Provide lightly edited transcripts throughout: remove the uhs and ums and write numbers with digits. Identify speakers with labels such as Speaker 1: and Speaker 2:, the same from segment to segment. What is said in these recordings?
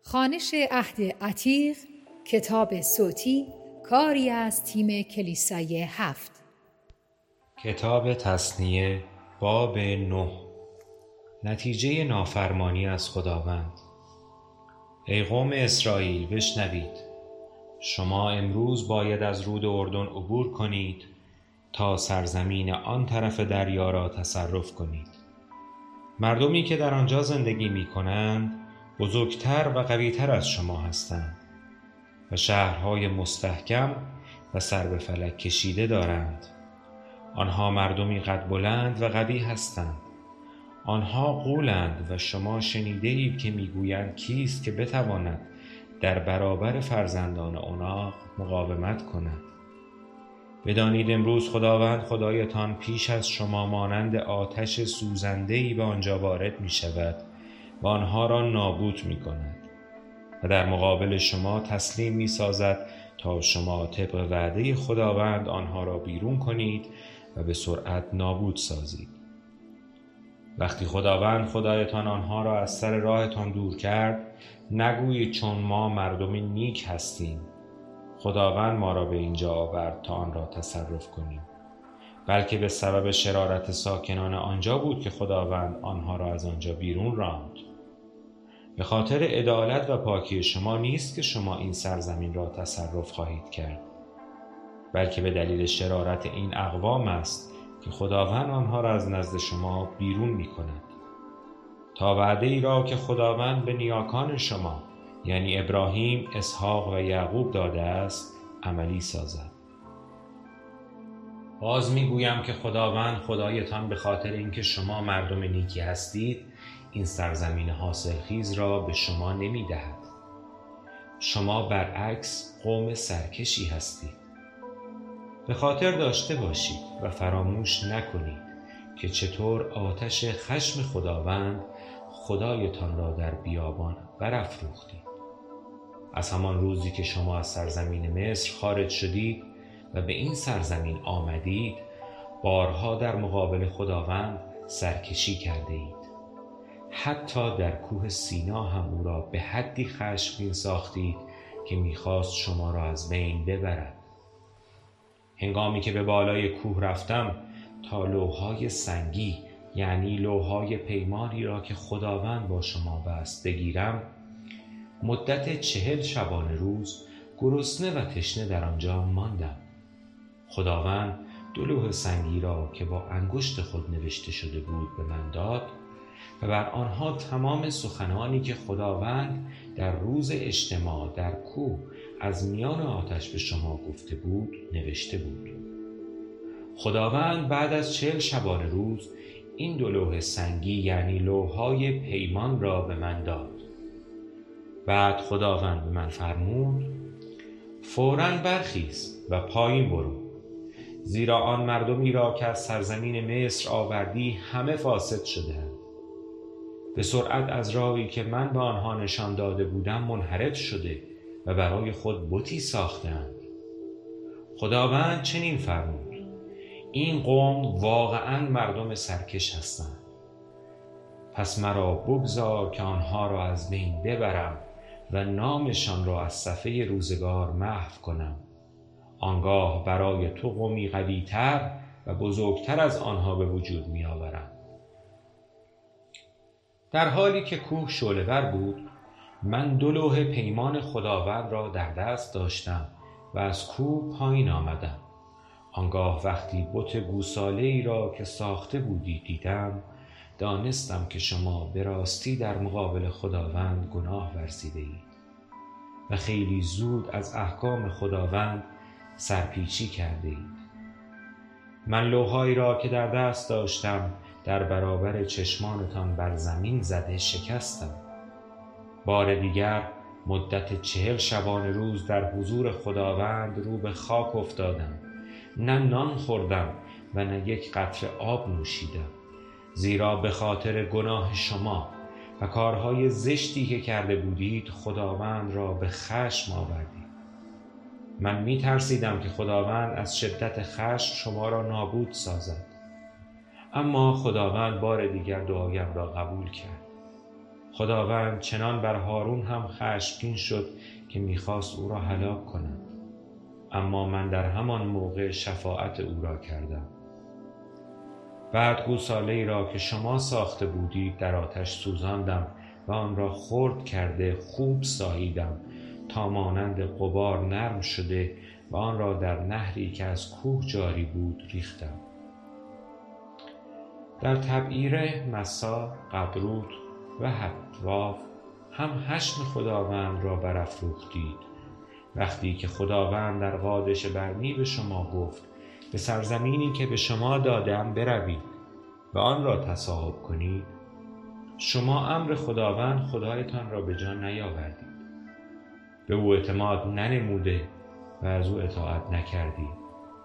Speaker 1: خوانش عهد عتیق، کتاب صوتی، کاری از تیم کلیسای 7.
Speaker 2: کتاب تثنیه باب 9. نتیجه نافرمانی از خداوند. ای قوم اسرائیل بشنوید، شما امروز باید از رود اردن عبور کنید تا سرزمین آن طرف دریا را تصرف کنید. مردمی که در آنجا زندگی می کنند بزرگتر و قویتر از شما هستند و شهرهای مستحکم و سر به فلک کشیده دارند. آنها مردمی قد بلند و قوی هستند. آنها غولند و شما شنیده اید که میگویند کیست که بتواند در برابر فرزندان عناق مقاومت کند. بدانید امروز خداوند خدایتان پیش از شما مانند آتش سوزنده‌ای به آنجا وارد می شود و آنها را نابود می کند و در مقابل شما تسلیم می سازد تا شما طبق وعده خداوند آنها را بیرون کنید و به سرعت نابود سازید. وقتی خداوند خدایتان آنها را از سر راهتان دور کرد، نگویید چون ما مردمی نیک هستیم خداوند ما را به اینجا آورد تا آن را تصرف کنیم، بلکه به سبب شرارت ساکنان آنجا بود که خداوند آنها را از آنجا بیرون راند. به خاطر عدالت و پاکی شما نیست که شما این سرزمین را تصرف خواهید کرد، بلکه به دلیل شرارت این اقوام است که خداوند آنها را از نزد شما بیرون می کند، تا وعده ای را که خداوند به نیاکان شما یعنی ابراهیم، اسحاق و یعقوب داده است عملی سازد. باز میگویم که خداوند خدایتان به خاطر اینکه شما مردم نیکی هستید این سرزمین حاصلخیز را به شما نمی دهد. شما برعکس قوم سرکشی هستید. به خاطر داشته باشید و فراموش نکنید که چطور آتش خشم خداوند خدایتان را در بیابان برافروختید. از همان روزی که شما از سرزمین مصر خارج شدید و به این سرزمین آمدید، بارها در مقابل خداوند سرکشی کرده اید. حتی در کوه سینا هم او را به حدی خشمگین ساختید که میخواست شما را از بین ببرد. هنگامی که به بالای کوه رفتم تا لوح‌های سنگی یعنی لوح‌های پیمانی را که خداوند با شما بست بگیرم، مدت 40 شبانه روز گرسنه و تشنه در آنجا ماندم. خداوند 2 لوح سنگی را که با انگشت خود نوشته شده بود به من داد و بر آنها تمام سخنانی که خداوند در روز اجتماع در کوه از میان آتش به شما گفته بود نوشته بود. خداوند بعد از 40 شبانه روز این 2 لوح سنگی یعنی لوح‌های پیمان را به من داد. بعد خداوند به من فرمود فوراً برخیز و پایین برو، زیرا آن مردمی را که از سرزمین مصر آوردی همه فاسد شده‌اند. به سرعت از راهی که من به آنها نشان داده بودم منحرف شده و برای خود بتی ساختند. خداوند چنین فرمود این قوم واقعاً مردم سرکش هستند. پس مرا بگذار که آنها را از بین ببرم و نامشان را از صفحه روزگار محو کنم. آنگاه برای تو قومی قوی‌تر و بزرگتر از آنها به وجود می آورم. در حالی که کوه شعله‌ور بود، من 2 لوح پیمان خداوند را در دست داشتم و از کوه پایین آمدم. آنگاه وقتی بت گوساله‌ای را که ساخته بودی دیدم، دانستم که شما به راستی در مقابل خداوند گناه ورزیده اید و خیلی زود از احکام خداوند سرپیچی کرده اید. من لوح‌هایی را که در دست داشتم در برابر چشمانتان بر زمین زده شکستم. بار دیگر مدت 40 شبانه روز در حضور خداوند رو به خاک افتادم. نه نان خوردم و نه یک قطره آب نوشیدم، زیرا به خاطر گناه شما و کارهای زشتی که کرده بودید خداوند را به خشم آوردید. من می ترسیدم که خداوند از شدت خشم شما را نابود سازد، اما خداوند بار دیگر دعایم را قبول کرد. خداوند چنان بر هارون هم خشمگین شد که میخواست او را هلاک کند، اما من در همان موقع شفاعت او را کردم. بعد گوساله‌ای را که شما ساخته بودید در آتش سوزاندم و آن را خرد کرده خوب ساییدم تا مانند غبار نرم شده و آن را در نهری که از کوه جاری بود ریختم. در تبعیر مسا، قدرود و حطواف هم حشم خداوند را برافروختید، وقتی که خداوند در قادش برنی به شما گفت به سرزمینی که به شما دادم بروید و آن را تصاحب کنید، شما امر خداوند خدایتان را به جا نیاوردید، به او اعتماد ننموده و از او اطاعت نکردید.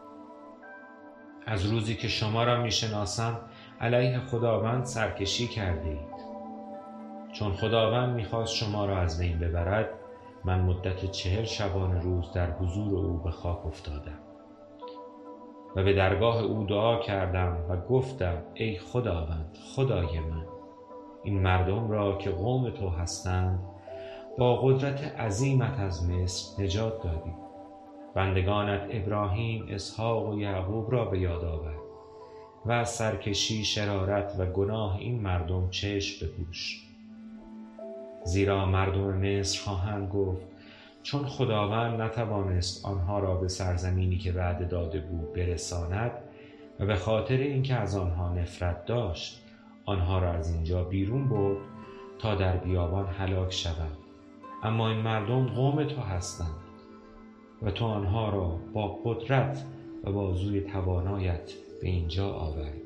Speaker 2: از روزی که شما را میشناسم علیه خداوند سرکشی کرده اید. چون خداوند میخواست شما را از بین ببرد، من مدت 40 شبانه روز در حضور او به خاک افتادم و به درگاه او دعا کردم و گفتم ای خداوند خدای من، این مردم را که قوم تو هستند با قدرت عظیمت از مصر نجات دادی. بندگانت ابراهیم، اسحاق و یعقوب را به یاد آور و از سرکشی، شرارت و گناه این مردم چشم بپوش. زیرا مردم مصر خواهند گفت چون خداوند نتوانست آنها را به سرزمینی که وعده داده بود برساند و به خاطر اینکه از آنها نفرت داشت آنها را از اینجا بیرون برد تا در بیابان هلاک شوند، اما این مردم قوم تو هستند و تو آنها را با قدرت و بازوی توانایت به اینجا آوردی.